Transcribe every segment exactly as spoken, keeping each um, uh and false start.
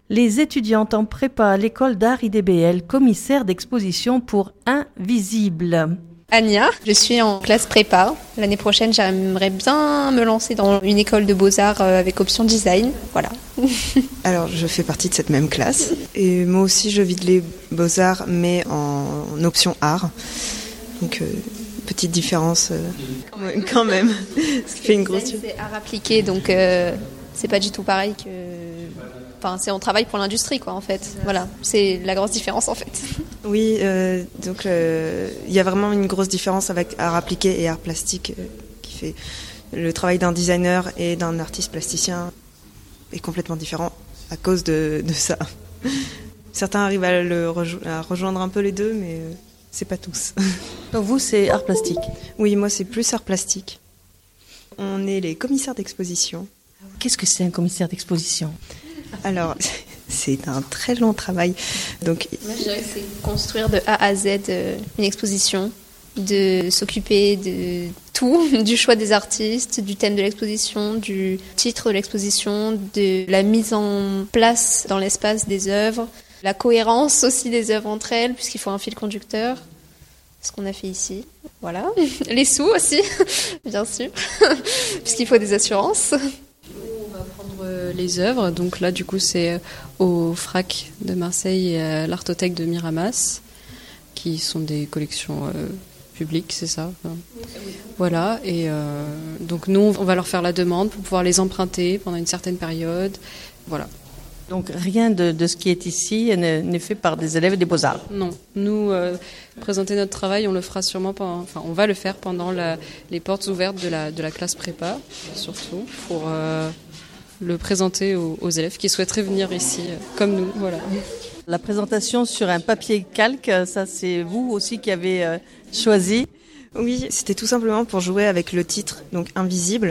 Les étudiantes en prépa à l'école d'art I D B L, commissaire d'exposition pour Invisible. Ania, je suis en classe prépa. L'année prochaine, j'aimerais bien me lancer dans une école de beaux-arts avec option design. Voilà. Alors, je fais partie de cette même classe. Et moi aussi, je vide les beaux-arts, mais en option art. Donc, euh, petite différence euh, quand même. Quand même. Ce qui fait une grosse différence. C'est art appliqué, donc euh, c'est pas du tout pareil que... Enfin, c'est on travaille pour l'industrie, quoi, en fait. Voilà, c'est la grosse différence, en fait. Oui, euh, donc il euh, y a vraiment une grosse différence avec art appliqué et art plastique, euh, qui fait le travail d'un designer et d'un artiste plasticien est complètement différent à cause de, de ça. Certains arrivent à, le rejo- à rejoindre un peu les deux, mais euh, c'est pas tous. Donc vous, c'est art plastique? Oui, moi c'est plus art plastique. On est les commissaires d'exposition. Qu'est-ce que c'est un commissaire d'exposition? Alors, c'est un très long travail. Donc, moi, je dirais que c'est construire de A à Z euh, une exposition, de s'occuper de tout, du choix des artistes, du thème de l'exposition, du titre de l'exposition, de la mise en place dans l'espace des œuvres, la cohérence aussi des œuvres entre elles, puisqu'il faut un fil conducteur. Ce qu'on a fait ici, voilà. Les sous aussi, bien sûr, puisqu'il faut des assurances. Les œuvres, donc là du coup c'est au Frac de Marseille et à l'Artothèque de Miramas, qui sont des collections euh, publiques, c'est ça enfin, oui. Voilà, et euh, donc nous on va leur faire la demande pour pouvoir les emprunter pendant une certaine période, voilà. Donc rien de, de ce qui est ici n'est, n'est fait par des élèves des Beaux-Arts? Non, nous euh, présenter notre travail, on le fera sûrement pendant, enfin on va le faire pendant la, les portes ouvertes de la, de la classe prépa, surtout pour... Euh, le présenter aux, aux élèves qui souhaiteraient venir ici, euh, comme nous, voilà. La présentation sur un papier calque, ça c'est vous aussi qui avez euh, choisi? Oui, c'était tout simplement pour jouer avec le titre, donc Invisible,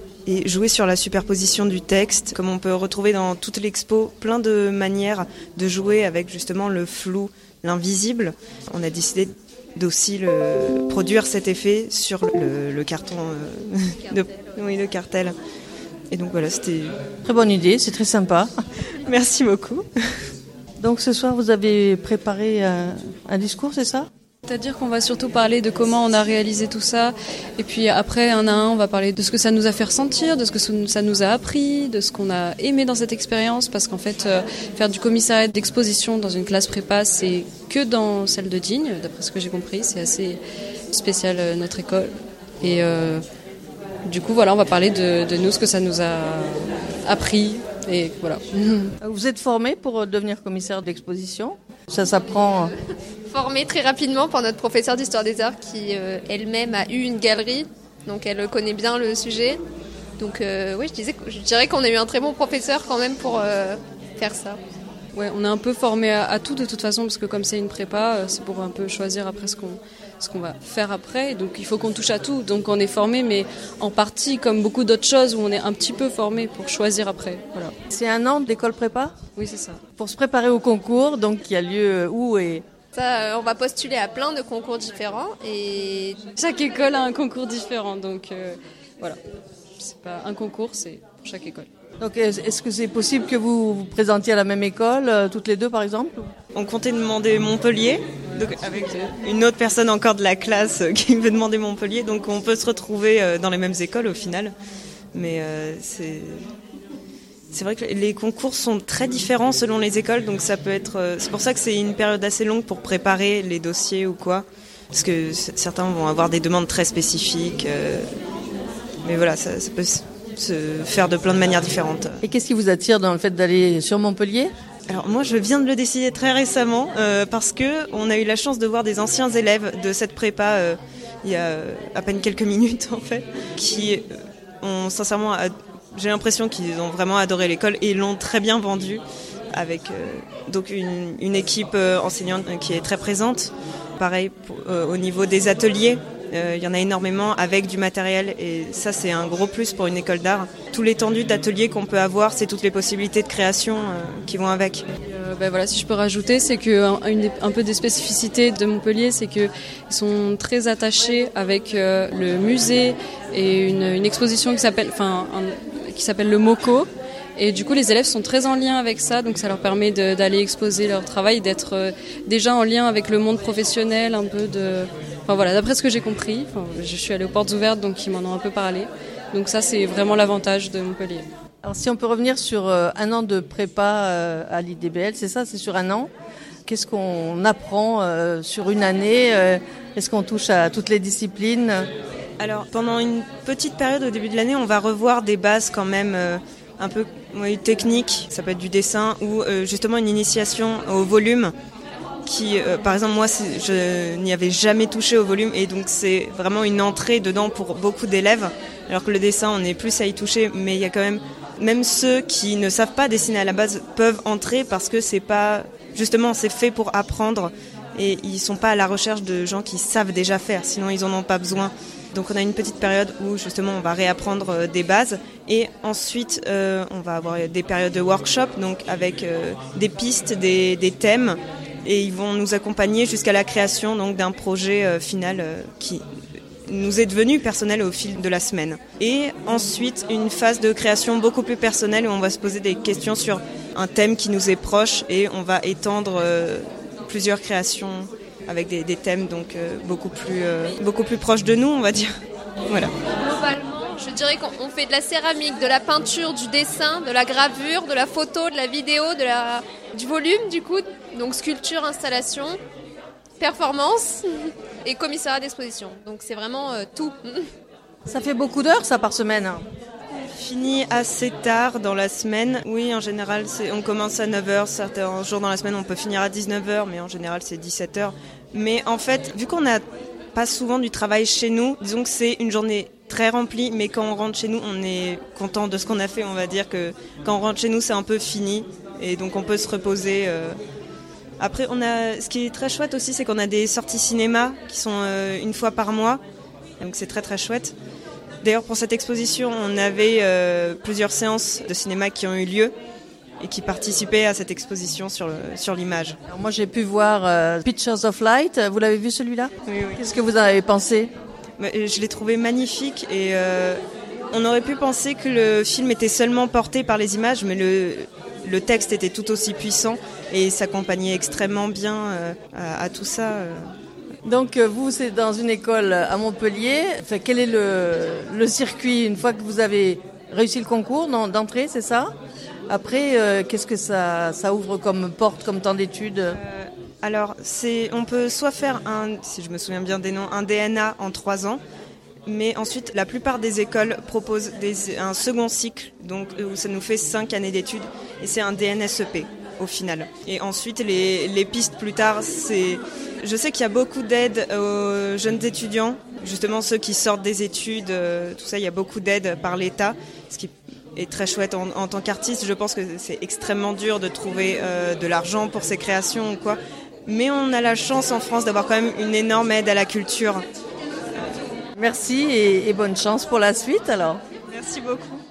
et jouer sur la superposition du texte, comme on peut retrouver dans toute l'expo, plein de manières de jouer avec justement le flou, l'invisible. On a décidé d'aussi le, produire cet effet sur le, le carton, euh, de, oui, le cartel. Et donc voilà, c'était... Très bonne idée, c'est très sympa. Merci beaucoup. Donc ce soir, vous avez préparé un, un discours, c'est ça? C'est-à-dire qu'on va surtout parler de comment on a réalisé tout ça. Et puis après, un à un, on va parler de ce que ça nous a fait ressentir, de ce que ça nous a appris, de ce qu'on a aimé dans cette expérience. Parce qu'en fait, euh, faire du commissariat d'exposition dans une classe prépa, c'est que dans celle de Digne, d'après ce que j'ai compris. C'est assez spécial, euh, notre école. Et... Euh, Du coup, voilà, on va parler de, de nous, ce que ça nous a appris, et voilà. Vous êtes formé pour devenir commissaire d'exposition? Ça s'apprend? Formée très rapidement par notre professeure d'histoire des arts qui euh, elle-même a eu une galerie, donc elle connaît bien le sujet. Donc euh, oui, je, disais, je dirais qu'on a eu un très bon professeur quand même pour euh, faire ça. Ouais, on est un peu formé à, à tout de toute façon, parce que comme c'est une prépa, c'est pour un peu choisir après ce qu'on... ce qu'on va faire après, donc il faut qu'on touche à tout, donc on est formé, mais en partie comme beaucoup d'autres choses où on est un petit peu formé pour choisir après, voilà. C'est un an d'école prépa? Oui, c'est ça. Pour se préparer au concours, donc qui a lieu où et... Ça, on va postuler à plein de concours différents et... Chaque école a un concours différent, donc euh, voilà, c'est pas un concours, c'est pour chaque école. Donc est-ce que c'est possible que vous vous présentiez à la même école, euh, toutes les deux par exemple? On comptait demander Montpellier, donc avec une autre personne encore de la classe qui veut demander Montpellier, donc on peut se retrouver dans les mêmes écoles au final. Mais euh, c'est, c'est vrai que les concours sont très différents selon les écoles, donc ça peut être, c'est pour ça que c'est une période assez longue pour préparer les dossiers ou quoi, parce que certains vont avoir des demandes très spécifiques, euh, mais voilà, ça, ça peut se faire de plein de manières différentes. Et qu'est-ce qui vous attire dans le fait d'aller sur Montpellier? Alors moi je viens de le décider très récemment euh, parce que on a eu la chance de voir des anciens élèves de cette prépa euh, il y a à peine quelques minutes en fait, qui ont sincèrement, j'ai l'impression qu'ils ont vraiment adoré l'école et l'ont très bien vendue avec euh, donc une, une équipe euh, enseignante qui est très présente. Pareil pour, euh, au niveau des ateliers. Il euh, y en a énormément avec du matériel et ça c'est un gros plus pour une école d'art. Tout l'étendue d'ateliers qu'on peut avoir, c'est toutes les possibilités de création euh, qui vont avec. Euh, ben voilà, si je peux rajouter, c'est que un, une, un peu des spécificités de Montpellier, c'est qu'ils sont très attachés avec euh, le musée et une, une exposition qui s'appelle, enfin, un, qui s'appelle le MOCO. Et du coup, les élèves sont très en lien avec ça, donc ça leur permet de, d'aller exposer leur travail, d'être euh, déjà en lien avec le monde professionnel, un peu de... Enfin voilà, d'après ce que j'ai compris, enfin, je suis allée aux portes ouvertes, donc ils m'en ont un peu parlé. Donc ça, c'est vraiment l'avantage de Montpellier. Alors si on peut revenir sur euh, un an de prépa euh, à l'I D B L, c'est ça, c'est sur un an. Qu'est-ce qu'on apprend euh, sur une année euh, Est-ce qu'on touche à toutes les disciplines? Alors, pendant une petite période au début de l'année, on va revoir des bases quand même euh, un peu oui, techniques. Ça peut être du dessin ou euh, justement une initiation au volume. Qui, euh, par exemple, moi, c'est, je n'y avais jamais touché au volume et donc c'est vraiment une entrée dedans pour beaucoup d'élèves. Alors que le dessin, on est plus à y toucher, mais il y a quand même, même ceux qui ne savent pas dessiner à la base peuvent entrer parce que c'est pas, justement, c'est fait pour apprendre et ils sont pas à la recherche de gens qui savent déjà faire, sinon ils en ont pas besoin. Donc on a une petite période où justement on va réapprendre des bases et ensuite euh, on va avoir des périodes de workshop, donc avec euh, des pistes, des, des thèmes. Et ils vont nous accompagner jusqu'à la création donc, d'un projet euh, final euh, qui nous est devenu personnel au fil de la semaine. Et ensuite, une phase de création beaucoup plus personnelle où on va se poser des questions sur un thème qui nous est proche et on va étendre euh, plusieurs créations avec des, des thèmes donc, euh, beaucoup, plus, euh, beaucoup plus proches de nous, on va dire. Voilà. Globalement, je dirais qu'on fait de la céramique, de la peinture, du dessin, de la gravure, de la photo, de la vidéo, de la, du volume du coup. Donc sculpture, installation, performance et commissariat d'exposition. Donc c'est vraiment euh, tout. Ça fait beaucoup d'heures ça par semaine? Fini assez tard dans la semaine. Oui, en général, c'est, on commence à neuf heures. Certains jours dans la semaine, on peut finir à dix-neuf heures, mais en général, c'est dix-sept heures. Mais en fait, vu qu'on n'a pas souvent du travail chez nous, disons que c'est une journée très remplie, mais quand on rentre chez nous, on est content de ce qu'on a fait. On va dire que quand on rentre chez nous, c'est un peu fini. Et donc, on peut se reposer... Euh, Après, on a, ce qui est très chouette aussi, c'est qu'on a des sorties cinéma qui sont euh, une fois par mois. Donc c'est très très chouette. D'ailleurs, pour cette exposition, on avait euh, plusieurs séances de cinéma qui ont eu lieu et qui participaient à cette exposition sur, le, sur l'image. Alors moi, j'ai pu voir euh, Pictures of Light. Vous l'avez vu celui-là? Oui, oui. Qu'est-ce que vous en avez pensé? Je l'ai trouvé magnifique et euh, on aurait pu penser que le film était seulement porté par les images, mais le... Le texte était tout aussi puissant et s'accompagnait extrêmement bien euh, à, à tout ça. Euh. Donc vous, c'est dans une école à Montpellier. Enfin, quel est le, le circuit une fois que vous avez réussi le concours d'entrée, c'est ça? Après, euh, qu'est-ce que ça, ça ouvre comme porte, comme temps d'études? euh, Alors, c'est, on peut soit faire, un, si je me souviens bien des noms, un D N A en trois ans. Mais ensuite, la plupart des écoles proposent des, un second cycle, donc où ça nous fait cinq années d'études, et c'est un D N S E P au final. Et ensuite, les, les pistes plus tard, c'est... Je sais qu'il y a beaucoup d'aide aux jeunes étudiants, justement ceux qui sortent des études, euh, tout ça, il y a beaucoup d'aide par l'État, ce qui est très chouette. En, en tant qu'artiste, je pense que c'est extrêmement dur de trouver euh, de l'argent pour ses créations ou quoi. Mais on a la chance en France d'avoir quand même une énorme aide à la culture. Merci et, et bonne chance pour la suite alors. Merci beaucoup.